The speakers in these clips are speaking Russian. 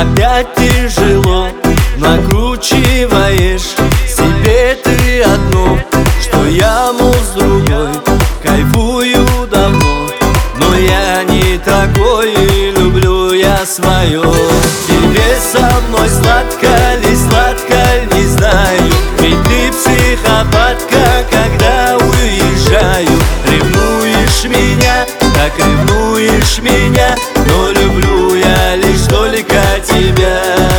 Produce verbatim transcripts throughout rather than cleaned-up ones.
опять тяжело накручиваешь себе ты одно, что я, мол, с другой кайфую давно. Но я не такой, и люблю я свое. Тебе со мной сладко ли, сладко не знаю, ведь ты психопатка, когда уезжаю. Ревнуешь меня, так ревнуешь меня, но люблю я лишь только тебя.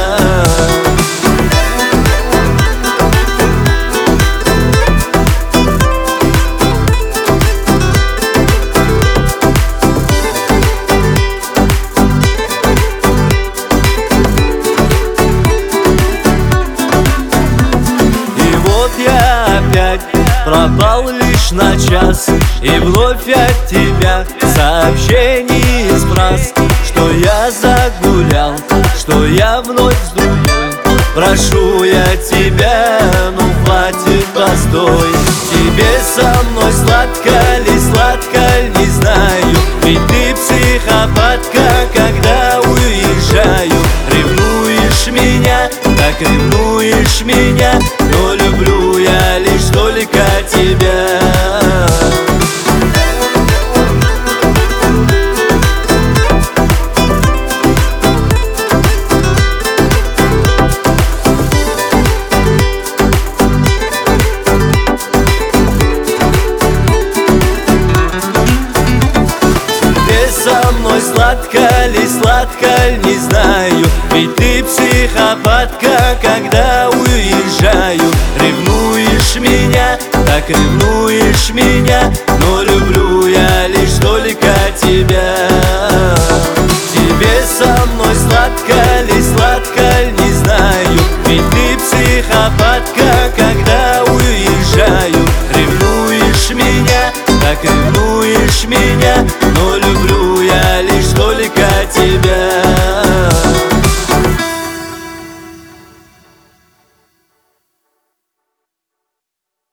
Пропал лишь на час, и вновь от тебя сообщений сброс, что я загулял, что я вновь с другой. Прошу я тебя, ну хватит постой. Тебе со мной сладко ли, сладко не знаю, ведь ты психопатка, когда уезжаю. Ревнуешь меня, так ревнуешь меня, но люблю я лишь только тебя. Со мной сладко ли, сладко не знаю, ведь ты психопатка, когда уезжаю. Ревнуешь меня, так ревнуешь меня, но люблю я лишь только тебя. Тебе со мной сладко ли, сладко не знаю, ведь ты психопатка, когда уезжаю. Ревнуешь меня, так ревнуешь меня, но люблю я лишь только тебя.